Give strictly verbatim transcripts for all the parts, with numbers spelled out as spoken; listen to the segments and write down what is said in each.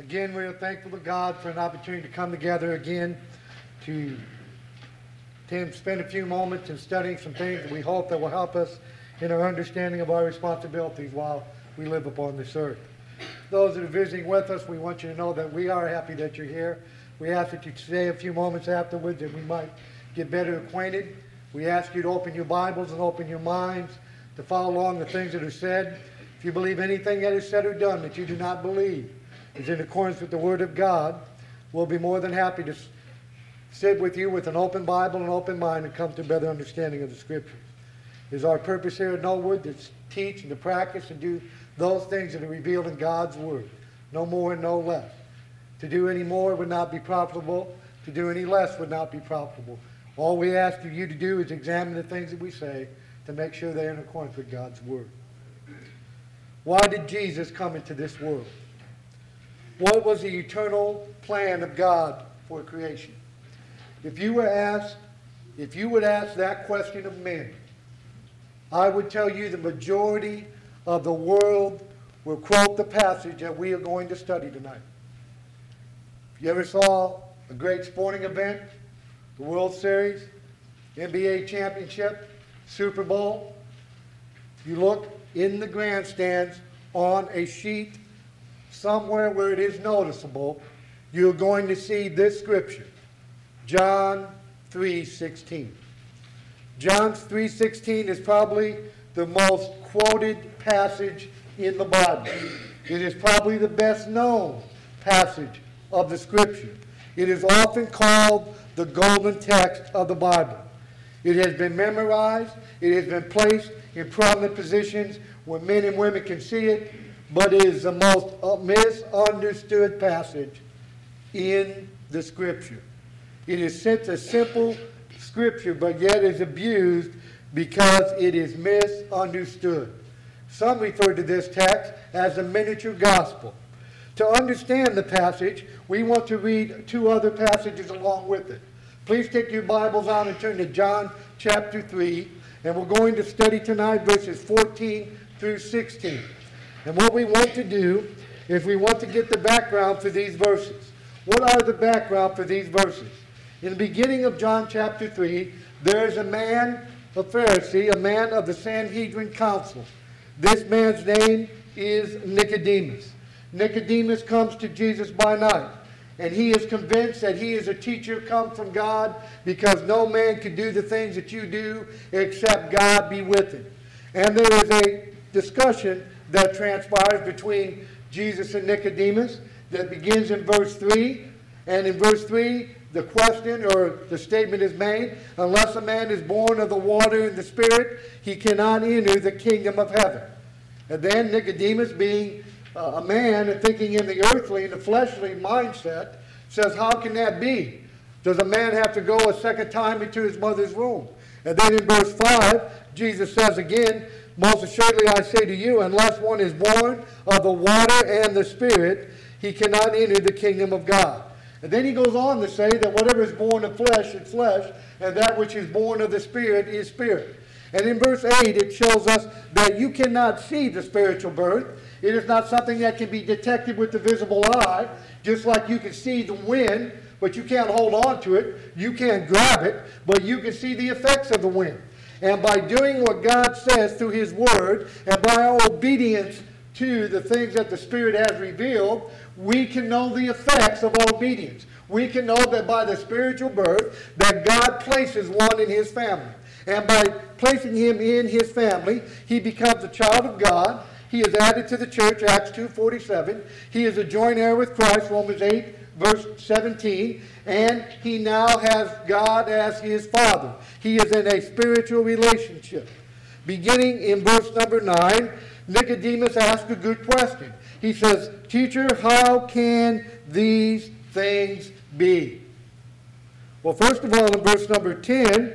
Again, we are thankful to God for an opportunity to come together again to, to spend a few moments in studying some things that we hope that will help us in our understanding of our responsibilities while we live upon this earth. Those that are visiting with us, we want you to know that we are happy that you're here. We ask that you stay a few moments afterwards that we might get better acquainted. We ask you to open your Bibles and open your minds to follow along the things that are said. If you believe anything that is said or done that you do not believe is in accordance with the Word of God, we'll be more than happy to sit with you with an open Bible and open mind and come to a better understanding of the Scriptures. It is our purpose here at Knollwood to teach and to practice and do those things that are revealed in God's Word. No more and no less. To do any more would not be profitable. To do any less would not be profitable. All we ask of you to do is examine the things that we say to make sure they're in accordance with God's Word. Why did Jesus come into this world? What was the eternal plan of God for creation? If you were asked, if you would ask that question of men, I would tell you the majority of the world will quote the passage that we are going to study tonight. If you ever saw a great sporting event, the World Series, N B A championship, Super Bowl, you look in the grandstands on a sheet somewhere where it is noticeable, you're going to see this scripture, John three sixteen. John three sixteen is probably the most quoted passage in the Bible. It is probably the best known passage of the Scripture. It is often called the golden text of the Bible. It has been memorized. It has been placed in prominent positions where men and women can see it, but it is the most misunderstood passage in the Scripture. It is such a simple Scripture, but yet is abused because it is misunderstood. Some refer to this text as a miniature gospel. To understand the passage, we want to read two other passages along with it. Please take your Bibles out and turn to John chapter three, and we're going to study tonight verses fourteen through sixteen. And what we want to do is we want to get the background for these verses. What are the background for these verses? In the beginning of John chapter three, there is a man, a Pharisee, a man of the Sanhedrin council. This man's name is Nicodemus. Nicodemus comes to Jesus by night, and he is convinced that he is a teacher come from God because no man can do the things that you do except God be with him. And there is a discussion that transpires between Jesus and Nicodemus that begins in verse three. And in verse three, the question or the statement is made, unless a man is born of the water and the Spirit, he cannot enter the kingdom of heaven. And then Nicodemus, being uh, a man and thinking in the earthly and the fleshly mindset, says, how can that be? Does a man have to go a second time into his mother's womb? And then in verse five, Jesus says again, most assuredly I say to you, unless one is born of the water and the Spirit, he cannot enter the kingdom of God. And then he goes on to say that whatever is born of flesh is flesh, and that which is born of the Spirit is spirit. And in verse eight, it shows us that you cannot see the spiritual birth. It is not something that can be detected with the visible eye, just like you can see the wind, but you can't hold on to it. You can't grab it, but you can see the effects of the wind. And by doing what God says through His Word, and by our obedience to the things that the Spirit has revealed, we can know the effects of obedience. We can know that by the spiritual birth, that God places one in His family. And by placing him in His family, he becomes a child of God. He is added to the church, Acts two forty-seven. He is a joint heir with Christ, Romans eight, verse seventeen. And he now has God as his Father. He is in a spiritual relationship. Beginning in verse number nine, Nicodemus asks a good question. He says, Teacher, how can these things be? Well, first of all, in verse number ten,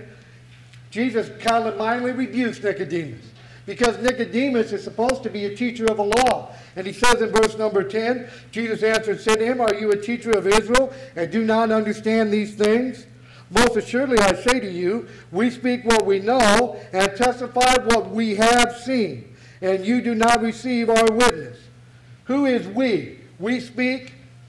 Jesus kind of mildly rebukes Nicodemus, because Nicodemus is supposed to be a teacher of the law. And he says in verse number ten, Jesus answered and said to him, Are you a teacher of Israel and do not understand these things? Most assuredly I say to you, we speak what we know and testify what we have seen, and you do not receive our witness. Who is we? We speak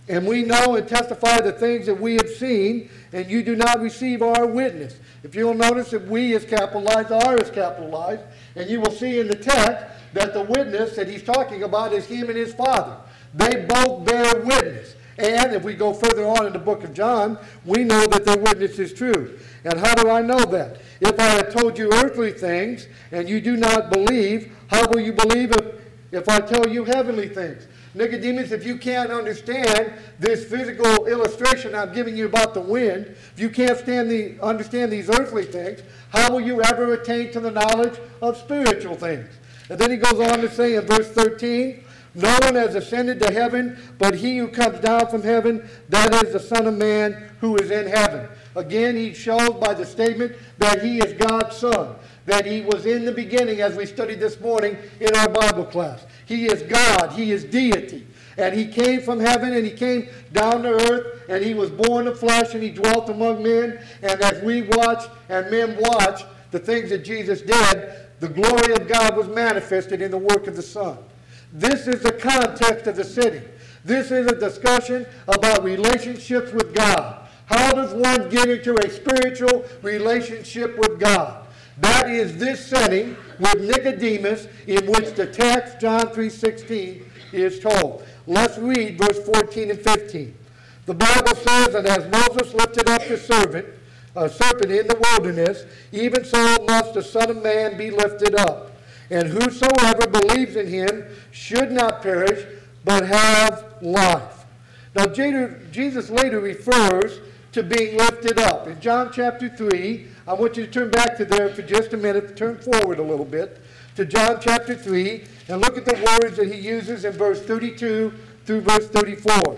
And we know and testify the things that we have seen, and you do not receive our witness. If you'll notice that we is capitalized, our is capitalized, and you will see in the text that the witness that he's talking about is him and his Father. They both bear witness. And if we go further on in the book of John, we know that their witness is true. And how do I know that? If I have told you earthly things and you do not believe, how will you believe if, if I tell you heavenly things? Nicodemus, if you can't understand this physical illustration I'm giving you about the wind, if you can't stand the, understand these earthly things, how will you ever attain to the knowledge of spiritual things? And then he goes on to say in verse thirteen, no one has ascended to heaven, but he who comes down from heaven, that is the Son of Man who is in heaven. Again, he shows by the statement that he is God's Son, that he was in the beginning, as we studied this morning in our Bible class. He is God, he is deity, and he came from heaven, and he came down to earth, and he was born of flesh, and he dwelt among men, and as we watched, and men watched, the things that Jesus did, the glory of God was manifested in the work of the Son. This is the context of the city. This is a discussion about relationships with God. How does one get into a spiritual relationship with God? That is this setting with Nicodemus in which the text, John three sixteen, is told. Let's read verse fourteen and fifteen. The Bible says, and as Moses lifted up the serpent, a serpent in the wilderness, even so must the Son of Man be lifted up. And whosoever believes in him should not perish, but have life. Now, Jesus later refers to being lifted up. In John chapter three, I want you to turn back to there for just a minute, turn forward a little bit, to John chapter three, and look at the words that he uses in verse thirty-two through verse thirty-four.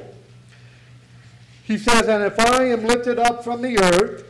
He says, and if I am lifted up from the earth,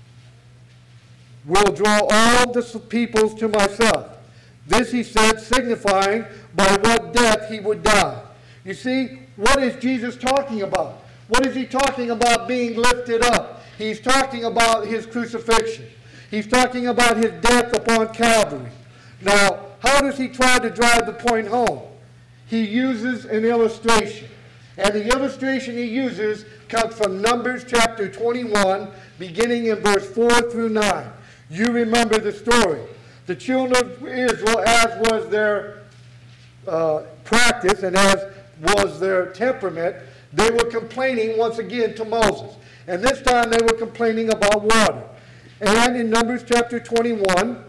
will draw all the peoples to myself. This he said, signifying by what death he would die. You see, what is Jesus talking about? What is he talking about being lifted up? He's talking about his crucifixion. He's talking about his death upon Calvary. Now, how does he try to drive the point home? He uses an illustration. And the illustration he uses comes from Numbers chapter twenty-one, beginning in verse four through nine. You remember the story. The children of Israel, as was their uh, practice and as was their temperament, they were complaining once again to Moses. And this time they were complaining about water. And in Numbers chapter twenty-one,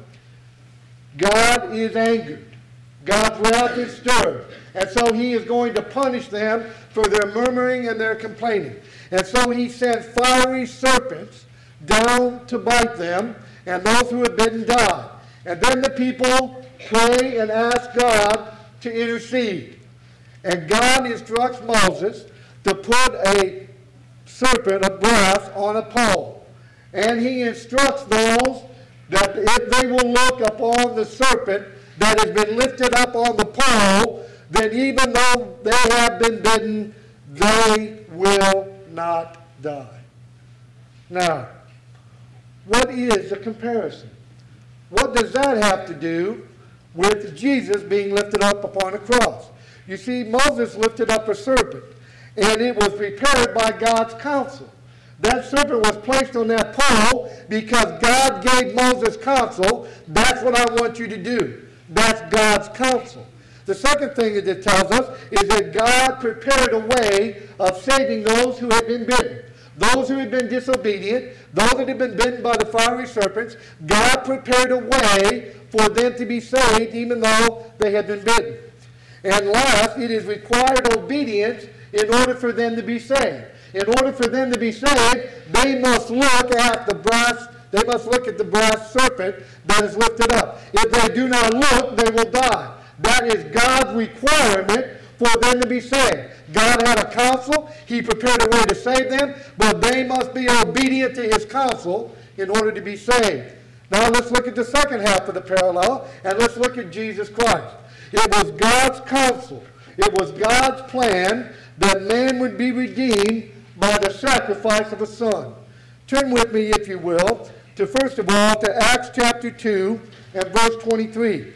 God is angered. God's wrath is stirred. And so he is going to punish them for their murmuring and their complaining. And so he sent fiery serpents down to bite them, and those who had bitten died. And then the people pray and ask God to intercede. And God instructs Moses to put a serpent of brass on a pole. And he instructs those that if they will look upon the serpent that has been lifted up on the pole, then even though they have been bitten, they will not die. Now, what is the comparison? What does that have to do with Jesus being lifted up upon a cross? You see, Moses lifted up a serpent, and it was prepared by God's counsel. That serpent was placed on that pole because God gave Moses counsel. That's what I want you to do. That's God's counsel. The second thing that it tells us is that God prepared a way of saving those who had been bitten. Those who had been disobedient, those that had been bitten by the fiery serpents, God prepared a way for them to be saved even though they had been bitten. And last, it is required obedience in order for them to be saved. In order for them to be saved, they must look at the brass, they must look at the brass serpent that is lifted up. If they do not look, they will die. That is God's requirement for them to be saved. God had a counsel. He prepared a way to save them, but they must be obedient to his counsel in order to be saved. Now let's look at the second half of the parallel, and let's look at Jesus Christ. It was God's counsel. It was God's plan that man would be redeemed by the sacrifice of a son. Turn with me, if you will, to first of all, to Acts chapter two and verse twenty-three.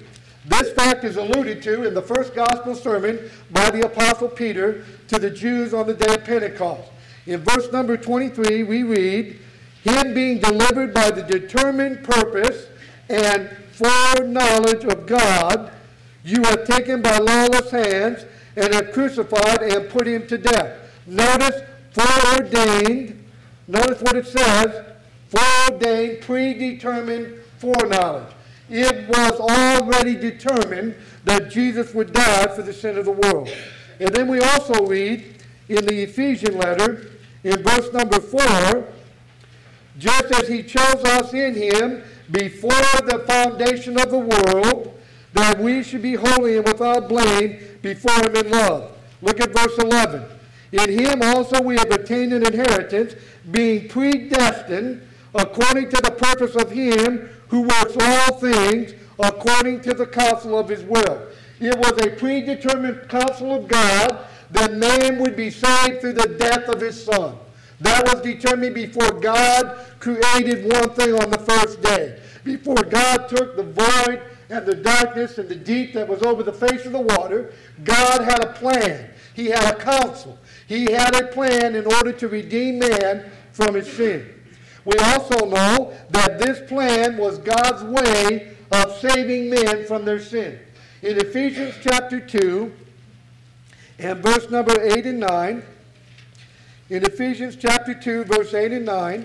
This fact is alluded to in the first gospel sermon by the Apostle Peter to the Jews on the day of Pentecost. In verse number twenty-three, we read, "Him being delivered by the determined purpose and foreknowledge of God, you have taken by lawless hands and have crucified and put him to death." Notice, foreordained. Notice what it says, foreordained, predetermined foreknowledge. It was already determined that Jesus would die for the sin of the world. And then we also read in the Ephesian letter, in verse number four, "Just as he chose us in him before the foundation of the world, that we should be holy and without blame before him in love." Look at verse eleven. "In him also we have obtained an inheritance, being predestined according to the purpose of him who works all things according to the counsel of his will." It was a predetermined counsel of God that man would be saved through the death of his son. That was determined before God created one thing on the first day. Before God took the void and the darkness and the deep that was over the face of the water, God had a plan. He had a counsel. He had a plan in order to redeem man from his sin. We also know that this plan was God's way of saving men from their sin. In Ephesians chapter two and verse number eight and nine, in Ephesians chapter two, verse eight and nine,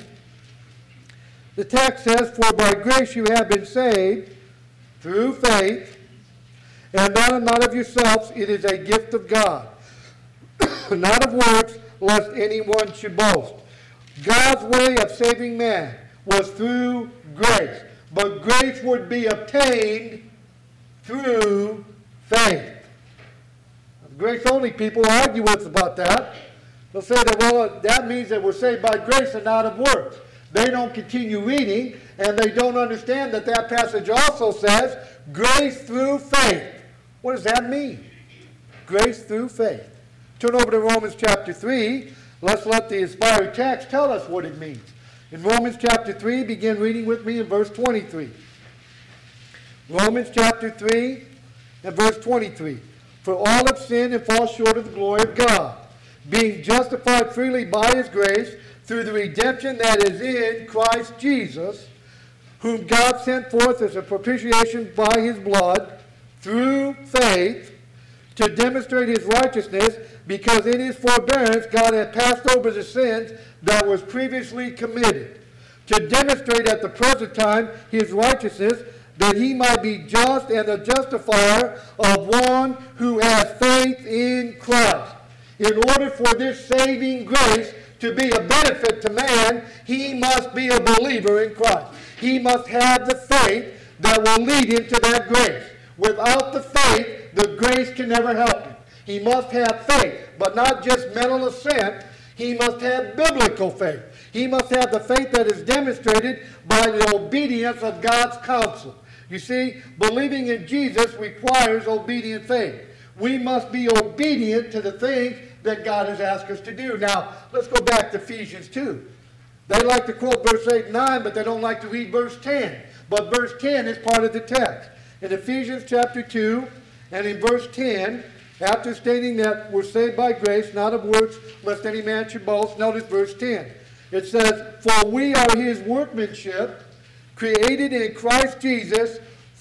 the text says, "For by grace you have been saved through faith, and that not of yourselves, it is a gift of God, not of works, lest anyone should boast." God's way of saving man was through grace, but grace would be obtained through faith. Grace-only people argue with about that. They'll say that, well, that means that we're saved by grace and not of works. They don't continue reading, and they don't understand that that passage also says grace through faith. What does that mean? Grace through faith. Turn over to Romans chapter three. Let's let the inspired text tell us what it means. In Romans chapter three, begin reading with me in verse twenty-three. Romans chapter three and verse twenty-three. "For all have sinned and fall short of the glory of God, being justified freely by his grace through the redemption that is in Christ Jesus, whom God sent forth as a propitiation by his blood, through faith, to demonstrate his righteousness, because in his forbearance God had passed over the sins that was previously committed, to demonstrate at the present time his righteousness, that he might be just and the justifier of one who has faith in Christ." In order for this saving grace to be a benefit to man, he must be a believer in Christ. He must have the faith that will lead him to that grace. Without the faith, the grace can never help him. He must have faith, but not just mental assent. He must have biblical faith. He must have the faith that is demonstrated by the obedience of God's counsel. You see, believing in Jesus requires obedient faith. We must be obedient to the things that God has asked us to do. Now, let's go back to Ephesians two. They like to quote verse eight and nine, but they don't like to read verse ten. But verse ten is part of the text. In Ephesians chapter two and in verse ten, after stating that we're saved by grace, not of works, lest any man should boast, notice verse ten. It says, "For we are his workmanship, created in Christ Jesus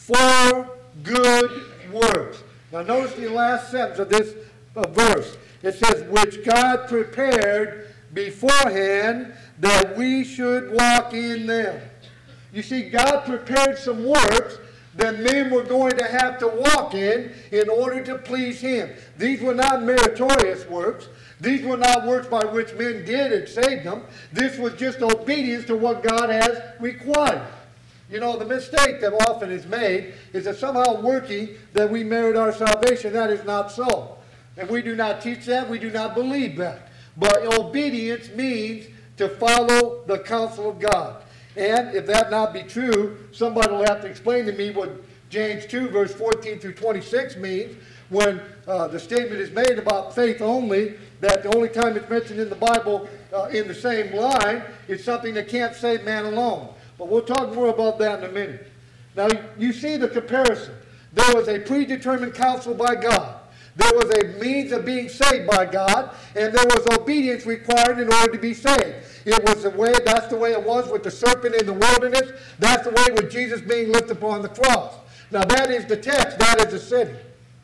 for good works." Now notice the last sentence of this uh, verse. It says, "which God prepared beforehand that we should walk in them." You see, God prepared some works that men were going to have to walk in in order to please him. These were not meritorious works. These were not works by which men did and saved them. This was just obedience to what God has required. You know, the mistake that often is made is that somehow working that we merit our salvation. That is not so. And we do not teach that. We do not believe that. But obedience means to follow the counsel of God. And if that not be true, somebody will have to explain to me what James two, verse fourteen through twenty-six means when uh, the statement is made about faith only, that the only time it's mentioned in the Bible uh, in the same line is something that can't save man alone. But we'll talk more about that in a minute. Now, you see the comparison. There was a predetermined counsel by God. There was a means of being saved by God, and there was obedience required in order to be saved. It was the way, that's the way it was with the serpent in the wilderness. That's the way with Jesus being lifted upon the cross. Now that is the text, that is the city.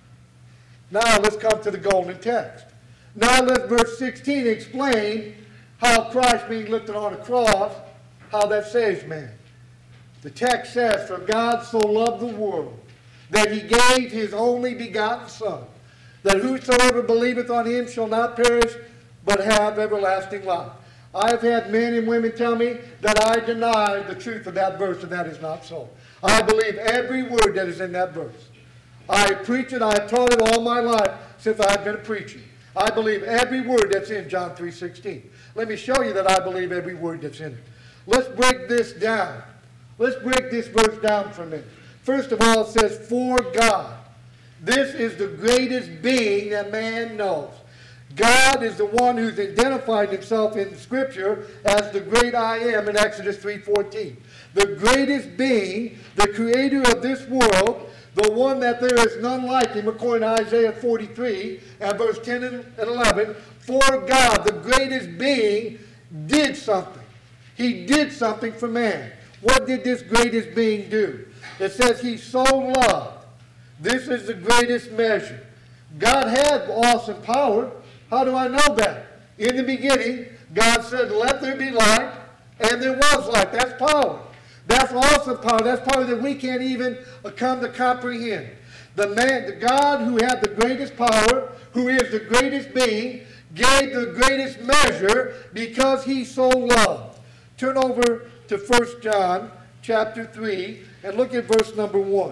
Now let's come to the golden text. Now let verse sixteen explain how Christ being lifted on the cross, how that saves man. The text says, "For God so loved the world, that he gave his only begotten Son, that whosoever believeth on him shall not perish, but have everlasting life." I have had men and women tell me that I deny the truth of that verse, and that is not so. I believe every word that is in that verse. I preach it, I have taught it all my life since I've been a preacher. I believe every word that's in John three sixteen. Let me show you that I believe every word that's in it. Let's break this down. Let's break this verse down for a minute. First of all, it says, "For God." This is the greatest being that man knows. God is the one who's identified himself in Scripture as the great I am in Exodus three fourteen. The greatest being, the creator of this world, the one that there is none like him, according to Isaiah forty-three and verse ten and eleven. For God, the greatest being, did something. He did something for man. What did this greatest being do? It says he so loved. This is the greatest measure. God had awesome power. How do I know that? In the beginning, God said, "Let there be light," and there was light. That's power. That's awesome power. That's power that we can't even come to comprehend. The man, the God who had the greatest power, who is the greatest being, gave the greatest measure because he so loved. Turn over to First John chapter three and look at verse number one.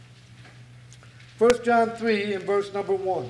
First John three and verse number one.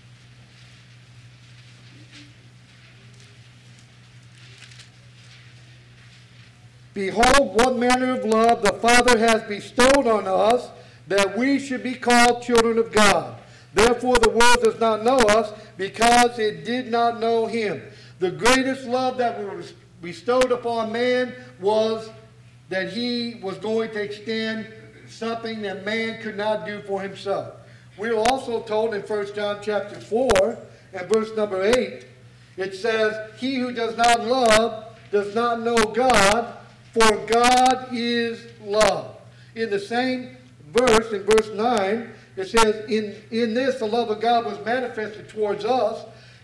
"Behold, what manner of love the Father has bestowed on us, that we should be called children of God. Therefore the world does not know us, because it did not know him." The greatest love that was bestowed upon man was that he was going to extend something that man could not do for himself. We're also told in First John chapter four and verse number eight, it says, "He who does not love does not know God, for God is love." In the same verse, in verse nine, it says, in, in this the love of God was manifested towards us.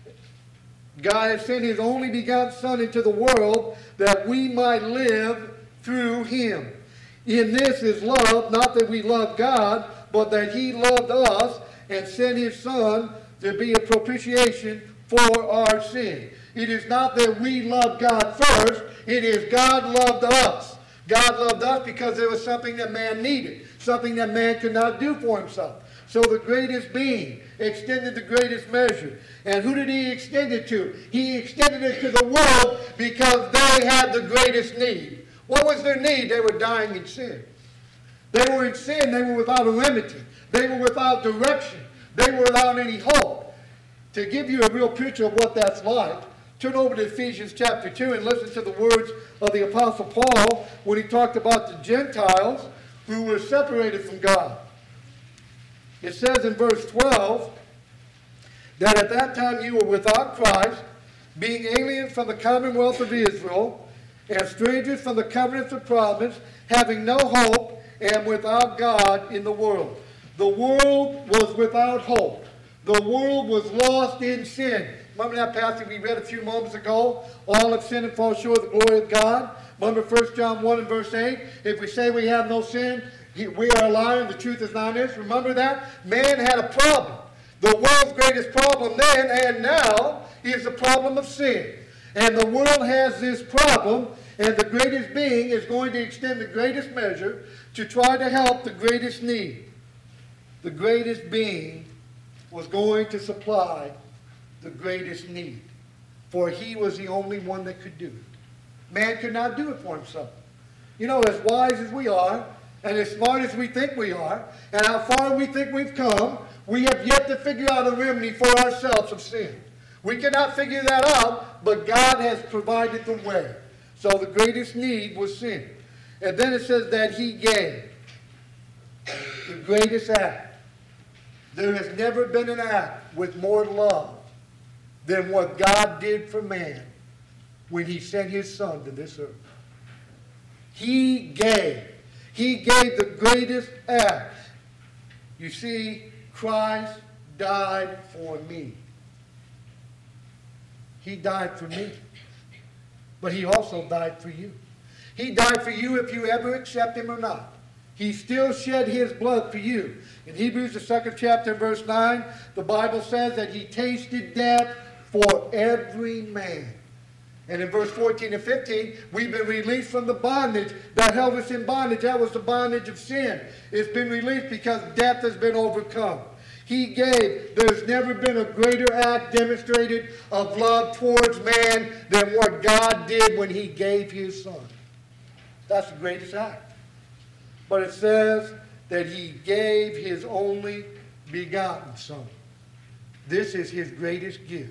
God has sent his only begotten Son into the world that we might live through him. In this is love, not that we love God, but that he loved us and sent his Son to be a propitiation for our sin. It is not that we love God first, it is God loved us. God loved us because there was something that man needed, something that man could not do for himself. So the greatest being extended the greatest measure. And who did he extend it to? He extended it to the world because they had the greatest need. What was their need? They were dying in sin. They were in sin. They were without a remedy. They were without direction. They were without any hope. To give you a real picture of what that's like, turn over to Ephesians chapter two and listen to the words of the Apostle Paul when he talked about the Gentiles who were separated from God. It says in verse twelve that at that time you were without Christ, being aliens from the commonwealth of Israel, and strangers from the covenants of promise, having no hope, and without God in the world. The world was without hope. The world was lost in sin. Remember that passage we read a few moments ago? All have sinned and fall short of the glory of God. Remember First John one and verse eight? If we say we have no sin, we are a liar and the truth is not in us. Remember that? Man had a problem. The world's greatest problem then and now is the problem of sin. And the world has this problem, and the greatest being is going to extend the greatest measure to try to help the greatest need. The greatest being was going to supply the greatest need, for he was the only one that could do it. Man could not do it for himself. You know, as wise as we are, and as smart as we think we are, and how far we think we've come, we have yet to figure out a remedy for ourselves of sin. We cannot figure that out, but God has provided the way. So the greatest need was sin. And then it says that he gave. the greatest act. There has never been an act with more love than what God did for man when he sent his son to this earth. He gave. He gave the greatest act. You see, Christ died for me. He died for me. But he also died for you. He died for you if you ever accept him or not. He still shed his blood for you. In Hebrews, the second chapter, verse nine, the Bible says that he tasted death for every man. And in verse fourteen and fifteen, we've been released from the bondage that held us in bondage. That was the bondage of sin. It's been released because death has been overcome. He gave. There's never been a greater act demonstrated of love towards man than what God did when he gave his son. That's the greatest act. But it says that he gave his only begotten son. This is his greatest gift.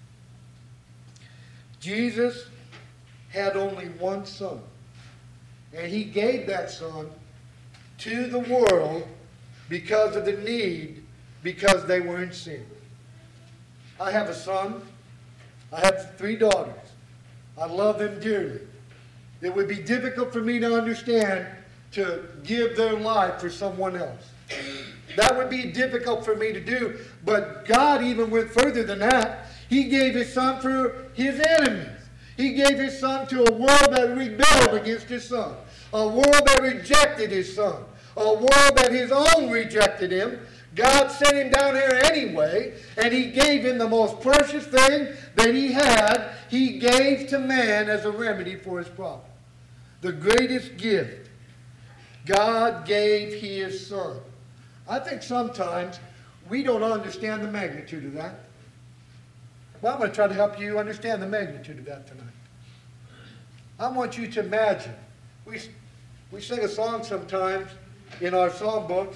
Jesus had only one son. And he gave that son to the world because of the need, because they were in sin. I have a son. I have three daughters. I love them dearly. It would be difficult for me to understand to give their life for someone else. That would be difficult for me to do. But God even went further than that. He gave his son for his enemies. He gave his son to a world that rebelled against his son. A world that rejected his son. A world that his own rejected him. God sent him down here anyway, and he gave him the most precious thing that he had. He gave to man as a remedy for his problem. The greatest gift. God gave his son. I think sometimes we don't understand the magnitude of that. Well, I'm going to try to help you understand the magnitude of that tonight. I want you to imagine. We, we sing a song sometimes in our songbooks,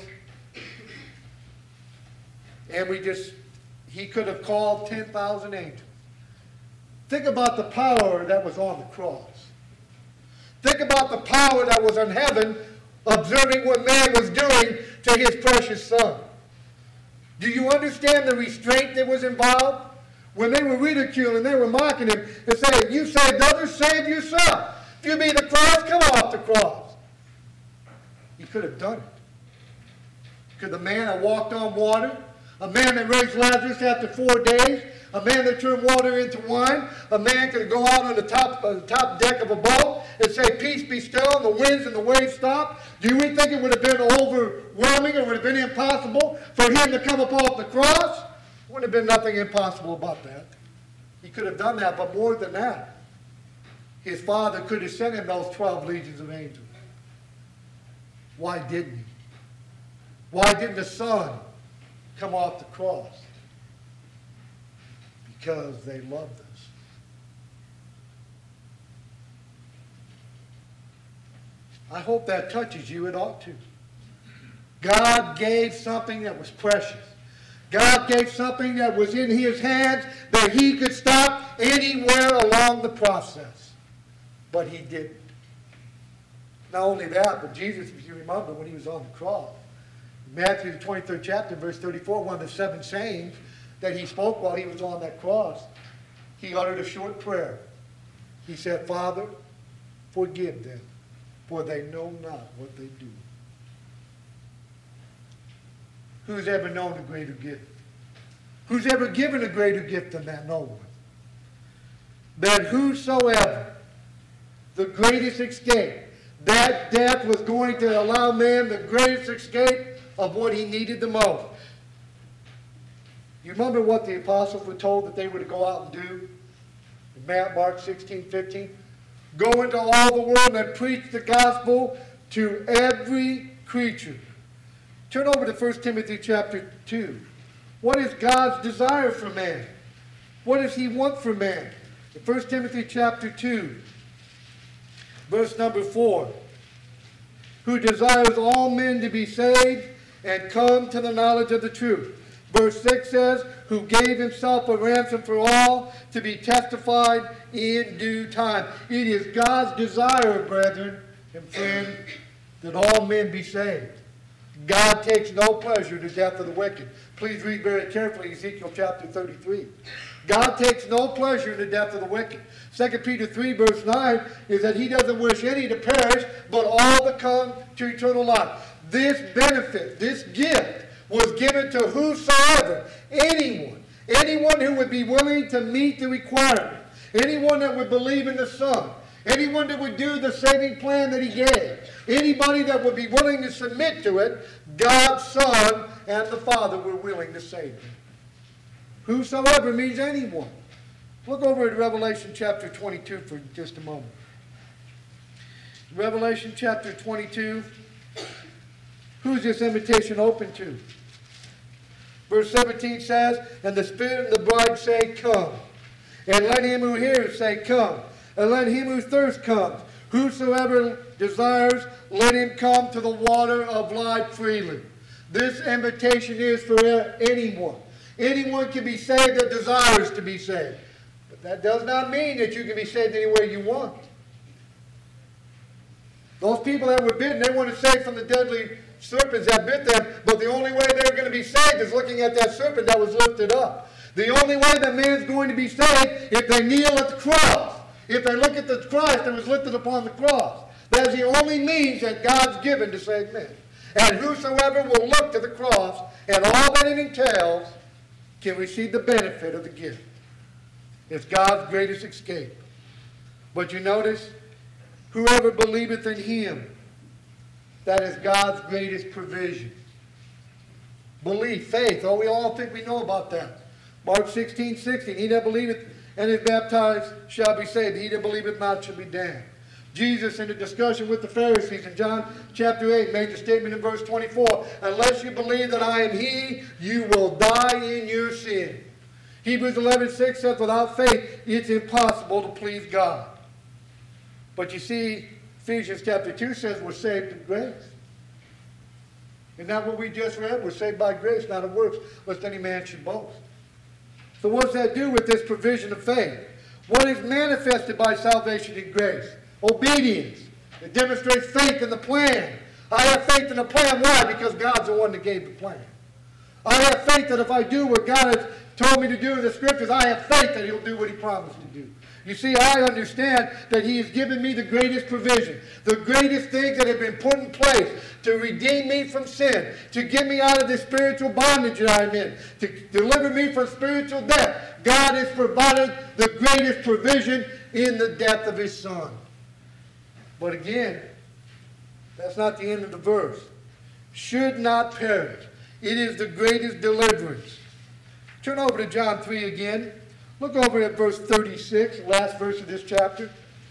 and we just, he could have called ten thousand angels. Think about the power that was on the cross. Think about the power that was in heaven observing what man was doing to his precious son. Do you understand the restraint that was involved? When they were ridiculing, they were mocking him and saying, you saved others, save yourself. If you be the Christ, come off the cross. He could have done it. Could the man that walked on water, a man that raised Lazarus after four days, a man that turned water into wine, a man could go out on the top, uh, the top deck of a boat and say, peace be still, and the winds and the waves stop. Do we think it would have been overwhelming or would have been impossible for him to come up off the cross? Wouldn't have been nothing impossible about that. He could have done that, but more than that, his father could have sent him those twelve legions of angels. Why didn't he? Why didn't the son come off the cross? Because they loved us. I hope that touches you. It ought to. God gave something that was precious. God gave something that was in his hands that he could stop anywhere along the process. But he didn't. Not only that, but Jesus, if you remember, when he was on the cross, Matthew, the twenty-third chapter, verse thirty-four, one of the seven sayings that he spoke while he was on that cross, he uttered a short prayer. He said, Father, forgive them, for they know not what they do. Who's ever known a greater gift? Who's ever given a greater gift than that? No one. That whosoever, the greatest escape, that death was going to allow man the greatest escape of what he needed the most. You remember what the apostles were told that they were to go out and do? In Mark sixteen, fifteen. Go into all the world and preach the gospel to every creature. Turn over to First Timothy chapter two. What is God's desire for man? What does he want for man? In First Timothy chapter two, verse number four. Who desires all men to be saved and come to the knowledge of the truth. Verse six says, who gave himself a ransom for all to be testified in due time. It is God's desire, brethren and friends, that all men be saved. God takes no pleasure in the death of the wicked. Please read very carefully Ezekiel chapter thirty-three. God takes no pleasure in the death of the wicked. Second Peter three verse nine is that he doesn't wish any to perish, but all to come to eternal life. This benefit, this gift, was given to whosoever, anyone, anyone who would be willing to meet the requirement, anyone that would believe in the Son, anyone that would do the saving plan that he gave, anybody that would be willing to submit to it, God's Son and the Father were willing to save him. Whosoever means anyone. Look over at Revelation chapter twenty-two for just a moment. Revelation chapter twenty-two. Who's this invitation open to? Verse seventeen says, and the Spirit and the bride say, come. And let him who hears say, come. And let him who thirsts come. Whosoever desires, let him come to the water of life freely. This invitation is for anyone. Anyone can be saved that desires to be saved. But that does not mean that you can be saved any way you want. Those people that were bitten, they weren't saved from the deadly serpents that bit them, but the only way they're going to be saved is looking at that serpent that was lifted up. The only way that man's going to be saved if they kneel at the cross. If they look at the Christ that was lifted upon the cross. That is the only means that God's given to save men. And whosoever will look to the cross and all that it entails can receive the benefit of the gift. It's God's greatest escape. But you notice, whoever believeth in him, that is God's greatest provision. Belief, faith, oh, we all think we know about that. Mark sixteen, sixteen, he that believeth and is baptized shall be saved. He that believeth not shall be damned. Jesus, in the discussion with the Pharisees in John chapter eight, made the statement in verse twenty-four, unless you believe that I am he, you will die in your sin. Hebrews eleven, six says, without faith, it's impossible to please God. But you see, Ephesians chapter two says we're saved in grace. Isn't that what we just read? We're saved by grace, not of works, lest any man should boast. So what does that do with this provision of faith? What is manifested by salvation in grace? Obedience. It demonstrates faith in the plan. I have faith in the plan. Why? Because God's the one that gave the plan. I have faith that if I do what God has told me to do in the Scriptures, I have faith that he'll do what he promised to do. You see, I understand that he has given me the greatest provision, the greatest things that have been put in place to redeem me from sin, to get me out of the spiritual bondage that I'm in, to deliver me from spiritual death. God has provided the greatest provision in the death of his Son. But again, that's not the end of the verse. Should not perish. It is the greatest deliverance. Turn over to John three again. Look over at verse thirty-six, last verse of this chapter.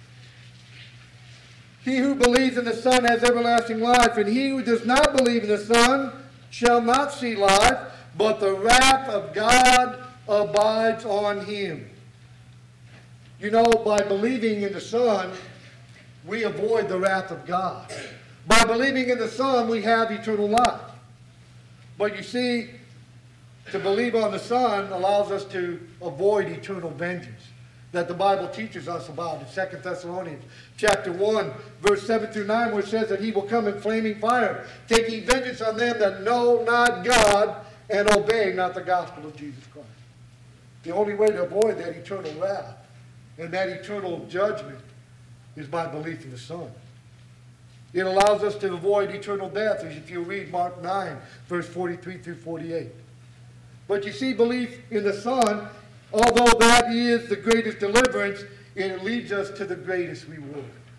He who believes in the Son has everlasting life, and he who does not believe in the Son shall not see life, but the wrath of God abides on him. You know, by believing in the Son, we avoid the wrath of God. By believing in the Son, we have eternal life. But you see, to believe on the Son allows us to avoid eternal vengeance that the Bible teaches us about in Second Thessalonians chapter one, verse seven through nine, where it says that he will come in flaming fire, taking vengeance on them that know not God and obey not the gospel of Jesus Christ. The only way to avoid that eternal wrath and that eternal judgment is by belief in the Son. It allows us to avoid eternal death, as if you read Mark nine, verse forty-three through forty-eight. But you see, belief in the Son, although that is the greatest deliverance, it leads us to the greatest reward.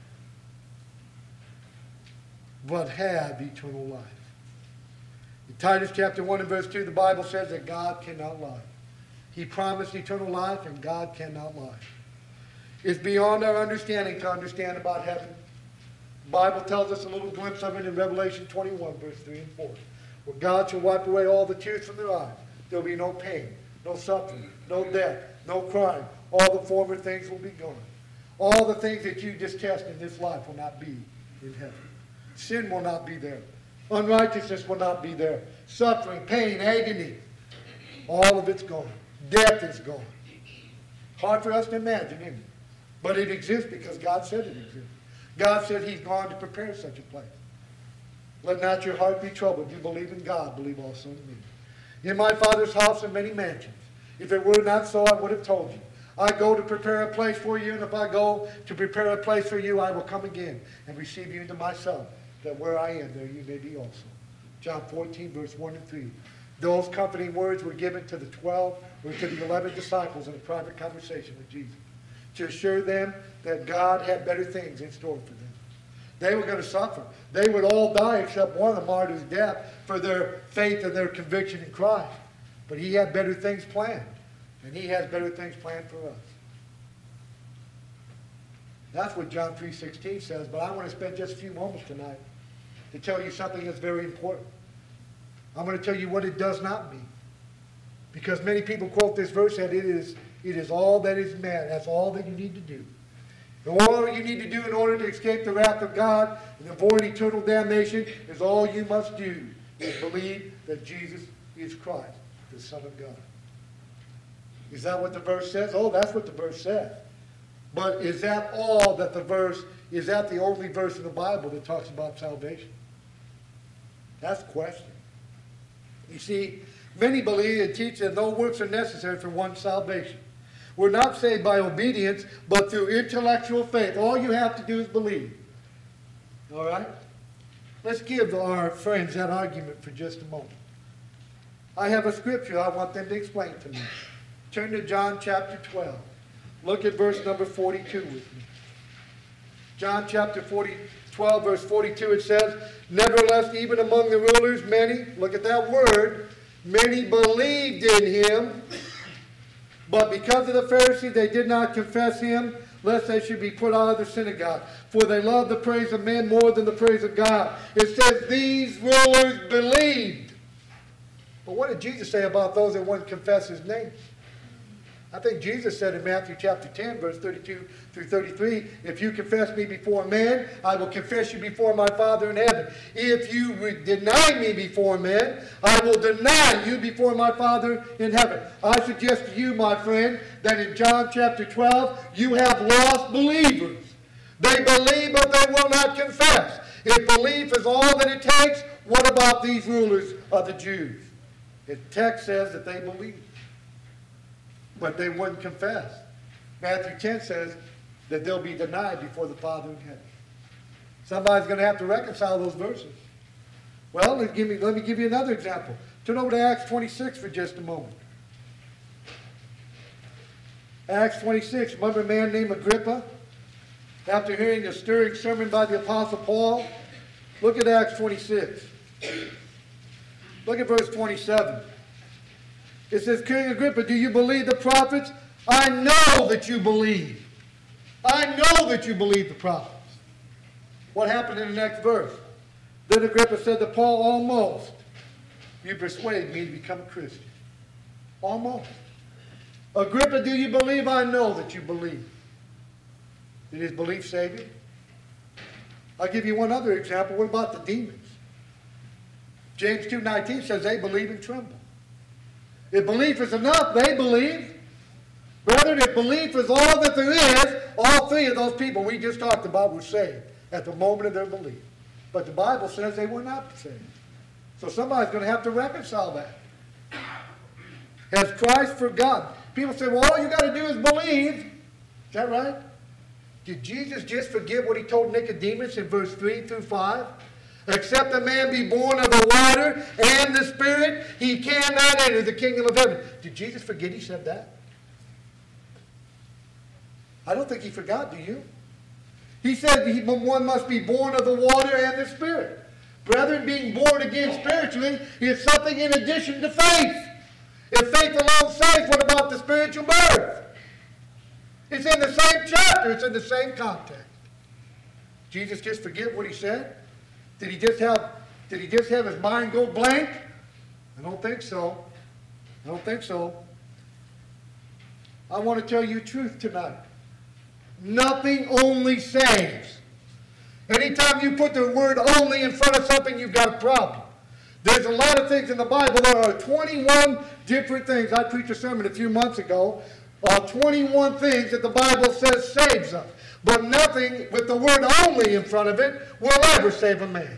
But have eternal life. In Titus chapter one and verse two, the Bible says that God cannot lie. He promised eternal life, and God cannot lie. It's beyond our understanding to understand about heaven. The Bible tells us a little glimpse of it in Revelation twenty-one, verse three and four, where God shall wipe away all the tears from their eyes. There will be no pain, no suffering, no death, no crime. All the former things will be gone. All the things that you detest in this life will not be in heaven. Sin will not be there. Unrighteousness will not be there. Suffering, pain, agony, all of it's gone. Death is gone. Hard for us to imagine, isn't it? But it exists because God said it exists. God said he's gone to prepare such a place. Let not your heart be troubled. You believe in God, believe also in me. In my Father's house are many mansions. If it were not so, I would have told you. I go to prepare a place for you, and if I go to prepare a place for you, I will come again and receive you into myself, that where I am, there you may be also. John fourteen, verse one and three. Those comforting words were given to the twelve, or to the eleven disciples in a private conversation with Jesus, to assure them that God had better things in store for them. They were going to suffer. They would all die except one, a martyr's death, for their faith and their conviction in Christ. But he had better things planned. And he has better things planned for us. That's what John three sixteen says. But I want to spend just a few moments tonight to tell you something that's very important. I'm going to tell you what it does not mean. Because many people quote this verse that it is, it is all that is meant. That's all that you need to do. And all you need to do in order to escape the wrath of God and avoid eternal damnation is all you must do is believe that Jesus is Christ, the Son of God. Is that what the verse says? Oh, that's what the verse says. But is that all that the verse, is that the only verse in the Bible that talks about salvation? That's the question. You see, many believe and teach that no works are necessary for one's salvation. We're not saved by obedience, but through intellectual faith. All you have to do is believe. All right? Let's give our friends that argument for just a moment. I have a scripture I want them to explain to me. Turn to John chapter twelve. Look at verse number forty-two with me. John chapter forty, twelve, verse forty-two, it says, nevertheless, even among the rulers, many, look at that word, many believed in him, but because of the Pharisees, they did not confess him, lest they should be put out of the synagogue. For they love the praise of men more than the praise of God. It says these rulers believed. But what did Jesus say about those that wouldn't confess his name? I think Jesus said in Matthew chapter ten, verse thirty-two through thirty-three, if you confess me before men, I will confess you before my Father in heaven. If you deny me before men, I will deny you before my Father in heaven. I suggest to you, my friend, that in John chapter twelve, you have lost believers. They believe, but they will not confess. If belief is all that it takes, what about these rulers of the Jews? The text says that they believe, but they wouldn't confess. Matthew ten says that they'll be denied before the Father in heaven. Somebody's going to have to reconcile those verses. Well, let me give, me, let me give you another example. Turn over to Acts twenty-six for just a moment. Acts twenty-six, remember a man named Agrippa? After hearing a stirring sermon by the Apostle Paul, look at Acts twenty-six. Look at verse twenty-seven. It says, King Agrippa, do you believe the prophets? I know that you believe. I know that you believe the prophets. What happened in the next verse? Then Agrippa said to Paul, almost. You persuaded me to become a Christian. Almost. Agrippa, do you believe? I know that you believe. Did his belief save him? I'll give you one other example. What about the demons? James two nineteen says they believe and tremble. If belief is enough, they believe. Brethren, if belief is all that there is, all three of those people we just talked about were saved at the moment of their belief. But the Bible says they were not saved. So somebody's going to have to reconcile that. Has Christ forgotten? People say, well, all you got to do is believe. Is that right? Did Jesus just forget what he told Nicodemus in verse three through five? Except a man be born of the water and the Spirit, he cannot enter the kingdom of heaven. Did Jesus forget he said that? I don't think he forgot, do you? He said he, one must be born of the water and the Spirit. Brethren, being born again spiritually is something in addition to faith. If faith alone saves, what about the spiritual birth? It's in the same chapter. It's in the same context. Jesus just forget what he said? Did he just have, did he just have his mind go blank? I don't think so. I don't think so. I want to tell you truth tonight. Nothing only saves. Anytime you put the word only in front of something, you've got a problem. There's a lot of things in the Bible. There are twenty-one different things. I preached a sermon a few months ago. Uh, twenty-one things that the Bible says saves us. But nothing with the word only in front of it will ever save a man.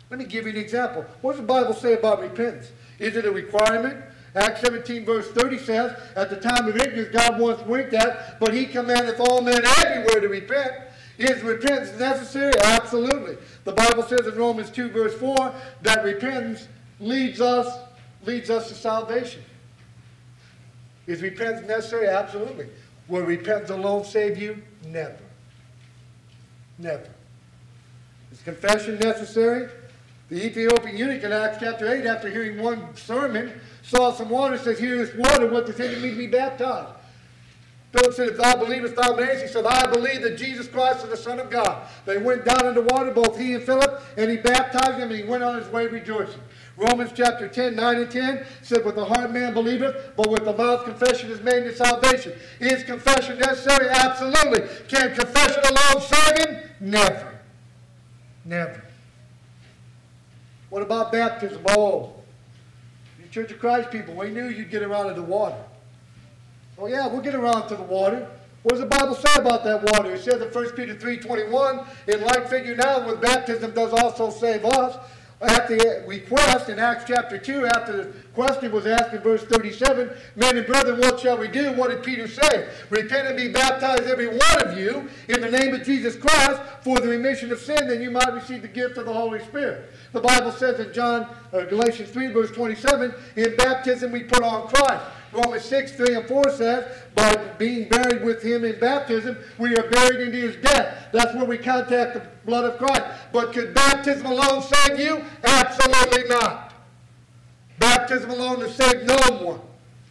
Let me give you an example. What does the Bible say about repentance? Is it a requirement? Acts seventeen verse thirty says, at the time of ignorance God once winked at, but he commandeth all men everywhere to repent. Is repentance necessary? Absolutely. The Bible says in Romans two verse four that repentance leads us, leads us to salvation. Is repentance necessary? Absolutely. Will repentance alone save you? Never. Never. Is confession necessary? The Ethiopian eunuch in Acts chapter eight, after hearing one sermon, saw some water, says, here is water, what does it mean to be baptized? Philip said, if thou believest, thou mayest. He said, I believe that Jesus Christ is the Son of God. They went down into water, both he and Philip, and he baptized him, and he went on his way rejoicing. Romans chapter ten, nine and ten said, with the heart man believeth, but with the mouth confession is made to salvation. Is confession necessary? Absolutely. Can confession alone save him? Never. Never. What about baptism? Oh, you Church of Christ people, we knew you'd get around to the water. Oh yeah, we'll get around to the water. What does the Bible say about that water? It says in First Peter three twenty-one, in like figure now, with baptism does also save us. At the request in Acts chapter two, after the question was asked in verse thirty-seven, men and brethren, what shall we do? What did Peter say? Repent and be baptized, every one of you, in the name of Jesus Christ, for the remission of sin, that you might receive the gift of the Holy Spirit. The Bible says in John, uh, Galatians three, verse twenty-seven, in baptism we put on Christ. Romans six, three and four says, by being buried with him in baptism, we are buried into his death. That's where we contact the blood of Christ. But could baptism alone save you? Absolutely not. Baptism alone has saved no one.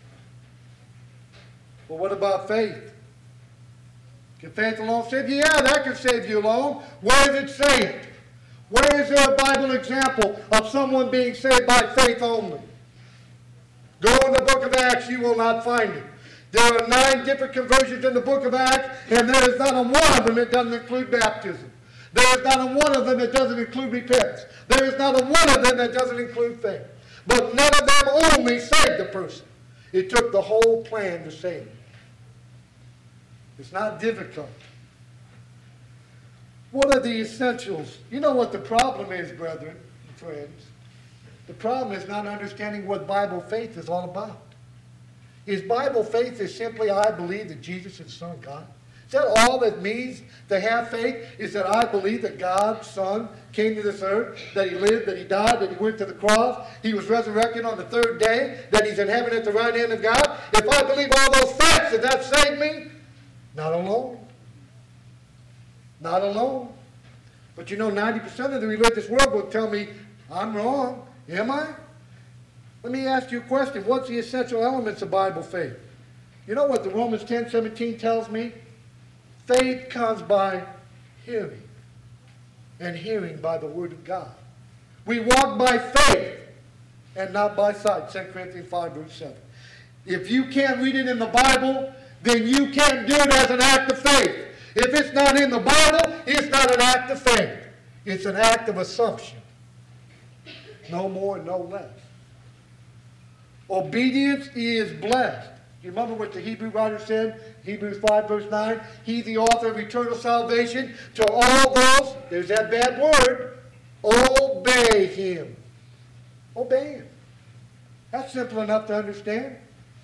Well, what about faith? Can faith alone save you? Yeah, that can save you alone. Where is it saved? Where is there a Bible example of someone being saved by faith only? Go in the book of Acts, you will not find it. There are nine different conversions in the book of Acts, and there is not a one of them that doesn't include baptism. There is not a one of them that doesn't include repentance. There is not a one of them that doesn't include faith. But none of them only saved the person. It took the whole plan to save him. It's not difficult. What are the essentials? You know what the problem is, brethren and friends? The problem is not understanding what Bible faith is all about. Is Bible faith is simply, I believe that Jesus is the Son of God? Is that all that means to have faith? Is that I believe that God's Son came to this earth, that he lived, that he died, that he went to the cross, he was resurrected on the third day, that he's in heaven at the right hand of God? If I believe all those facts, does that save me? Not alone. Not alone. But you know, ninety percent of the religious world will tell me, I'm wrong. Am I? Let me ask you a question. What's the essential elements of Bible faith? You know what the Romans ten seventeen tells me? Faith comes by hearing, and hearing by the word of God. We walk by faith and not by sight. Second Corinthians five, verse seven. If you can't read it in the Bible, then you can't do it as an act of faith. If it's not in the Bible, it's not an act of faith. It's an act of assumption. No more, no less. Obedience is blessed. You remember what the Hebrew writer said? Hebrews five, verse nine. He, the author of eternal salvation, to all those, there's that bad word, obey him. Obey him. That's simple enough to understand.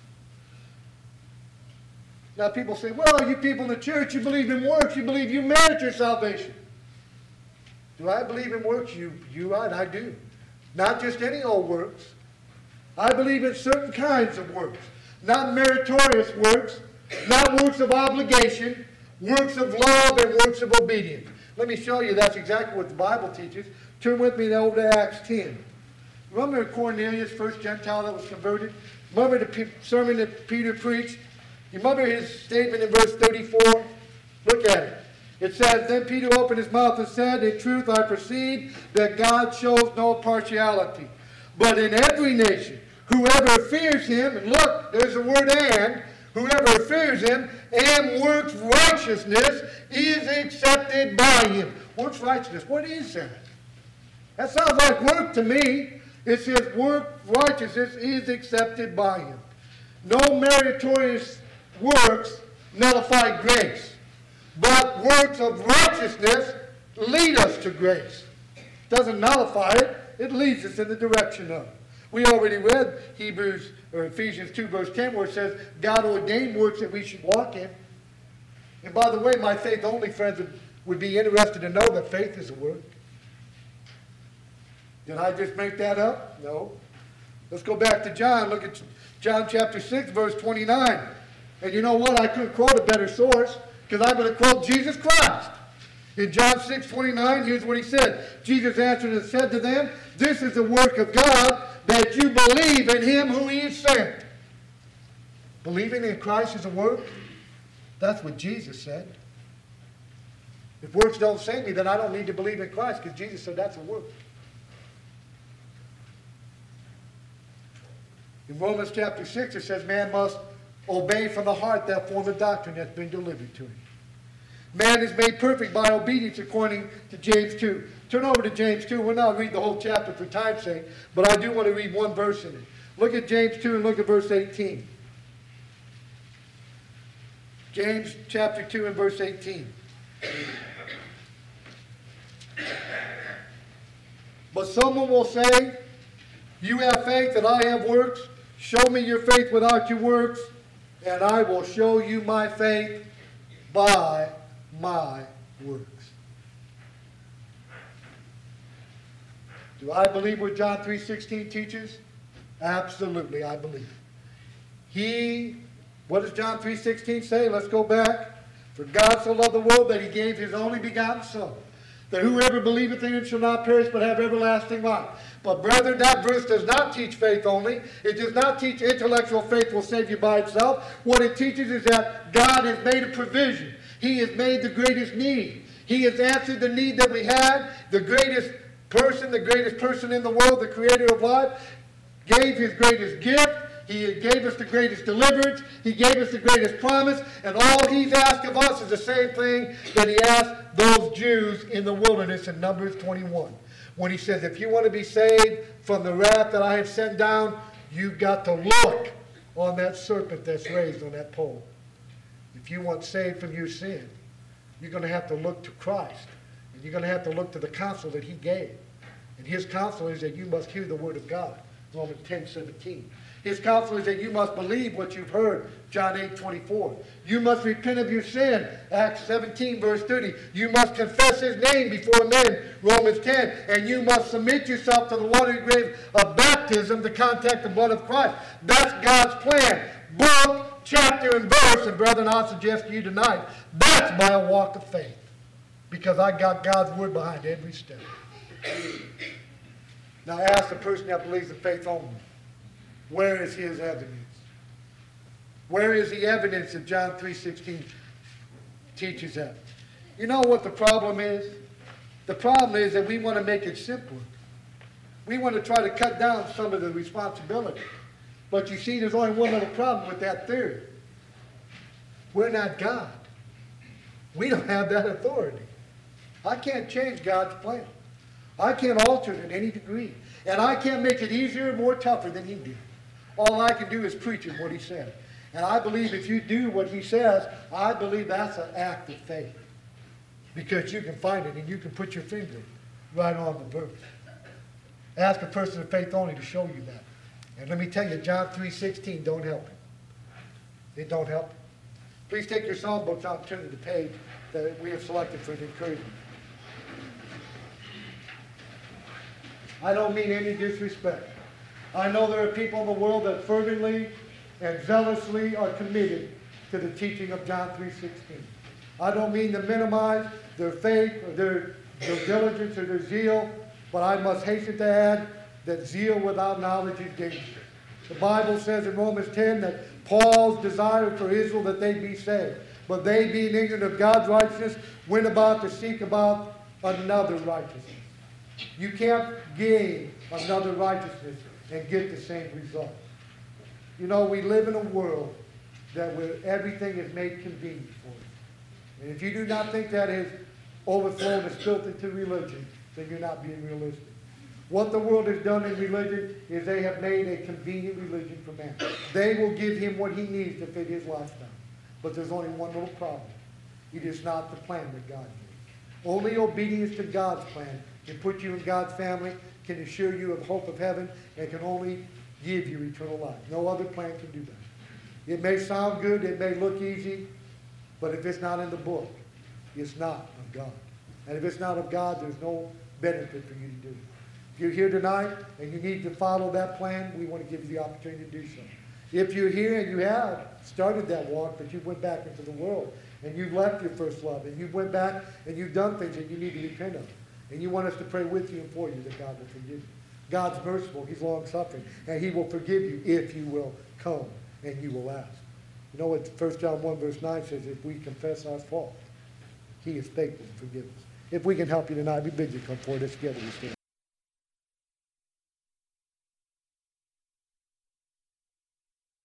Now people say, well, you people in the church, you believe in works, you believe you merit your salvation. Do I believe in works? You, you right, I do. Not just any old works. I believe in certain kinds of works. Not meritorious works, not works of obligation, works of love and works of obedience. Let me show you that's exactly what the Bible teaches. Turn with me over to Acts ten. Remember Cornelius, first Gentile that was converted? Remember the sermon that Peter preached? You remember his statement in verse thirty-four? Look at it. It says, then Peter opened his mouth and said, in truth I perceive that God shows no partiality, but in every nation, whoever fears him, and look, there's the word and, whoever fears him and works righteousness is accepted by him. Works righteousness, what is that? That sounds like work to me. It says work righteousness is accepted by him. No meritorious works nullify grace, but works of righteousness lead us to grace. Doesn't nullify it. It leads us in the direction of. We already read Hebrews or Ephesians two verse ten where it says God ordained works that we should walk in. And by the way, my faith only friends would, would be interested to know that faith is a work. Did I just make that up? No. Let's go back to John. Look at John chapter six verse twenty-nine. And you know what? I couldn't quote a better source because I'm going to quote Jesus Christ. In John six twenty-nine, here's what he said. Jesus answered and said to them, "This is the work of God, that you believe in him who he has sent." Believing in Christ is a work? That's what Jesus said. If works don't save me, then I don't need to believe in Christ because Jesus said that's a work. In Romans chapter six, it says man must obey from the heart that form of doctrine that's been delivered to him. Man is made perfect by obedience according to James two. Turn over to James two. We'll not read the whole chapter for time's sake, but I do want to read one verse in it. Look at James two and look at verse eighteen. James chapter two and verse eighteen. But someone will say, "You have faith and I have works. Show me your faith without your works, and I will show you my faith by my works." Do I believe what John three sixteen teaches? Absolutely, I believe. He, what does John three sixteen say? Let's go back. For God so loved the world that he gave his only begotten Son, that whoever believeth in him shall not perish but have everlasting life. But brethren, that verse does not teach faith only. It does not teach intellectual faith will save you by itself. What it teaches is that God has made a provision. He has made the greatest need. He has answered the need that we had. The greatest person, the greatest person in the world, the creator of life, gave his greatest gift. He gave us the greatest deliverance. He gave us the greatest promise. And all he's asked of us is the same thing that he asked those Jews in the wilderness in Numbers twenty-one. When he says, if you want to be saved from the wrath that I have sent down, you've got to look on that serpent that's raised on that pole. If you want saved from your sin, you're going to have to look to Christ. And you're going to have to look to the counsel that he gave. And his counsel is that you must hear the word of God. Romans ten seventeen. His counsel is that you must believe what you've heard. John eight twenty-four. You must repent of your sin. Acts seventeen verse thirty. You must confess his name before men. Romans ten. And you must submit yourself to the watery grave of baptism to contact the blood of Christ. That's God's plan. Book, chapter, and verse. And brethren, I suggest to you tonight, that's my walk of faith. Because I got God's word behind every step. Now ask the person that believes in faith only. Where is his evidence? Where is the evidence that John three sixteen teaches that? You know what the problem is? The problem is that we want to make it simpler. We want to try to cut down some of the responsibility. But you see, there's only one little problem with that theory. We're not God. We don't have that authority. I can't change God's plan. I can't alter it in any degree. And I can't make it easier or more tougher than he did. All I can do is preach what he said. And I believe if you do what he says, I believe that's an act of faith. Because you can find it and you can put your finger right on the verse. Ask a person of faith only to show you that. And let me tell you, John three sixteen don't help it. It don't help. Please take your psalm books out and turn to the page that we have selected for the encouragement. I don't mean any disrespect. I know there are people in the world that fervently and zealously are committed to the teaching of John three sixteen. I don't mean to minimize their faith or their, their diligence or their zeal, but I must hasten to add that zeal without knowledge is dangerous. The Bible says in Romans ten that Paul's desire for Israel that they be saved, but they being ignorant of God's righteousness went about to seek about another righteousness. You can't gain another righteousness and get the same result. You know, we live in a world that where everything is made convenient for us. And if you do not think that is overflown and spilt into religion, then you're not being realistic. What the world has done in religion is they have made a convenient religion for man. They will give him what he needs to fit his lifestyle. But there's only one little problem. It is not the plan that God gave. Only obedience to God's plan can put you in God's family, can assure you of hope of heaven, and can only give you eternal life. No other plan can do that. It may sound good, it may look easy, but if it's not in the book, it's not of God. And if it's not of God, there's no benefit for you to do it. If you're here tonight and you need to follow that plan, we want to give you the opportunity to do so. If you're here and you have started that walk, but you went back into the world, and you've left your first love, and you went back and you've done things that you need to repent of, and you want us to pray with you and for you that God will forgive you. God's merciful, he's long-suffering, and he will forgive you if you will come and you will ask. You know what First John one verse nine says? If we confess our fault, he is faithful to forgive us. If we can help you tonight, we bid you come forward. Let's together we stand.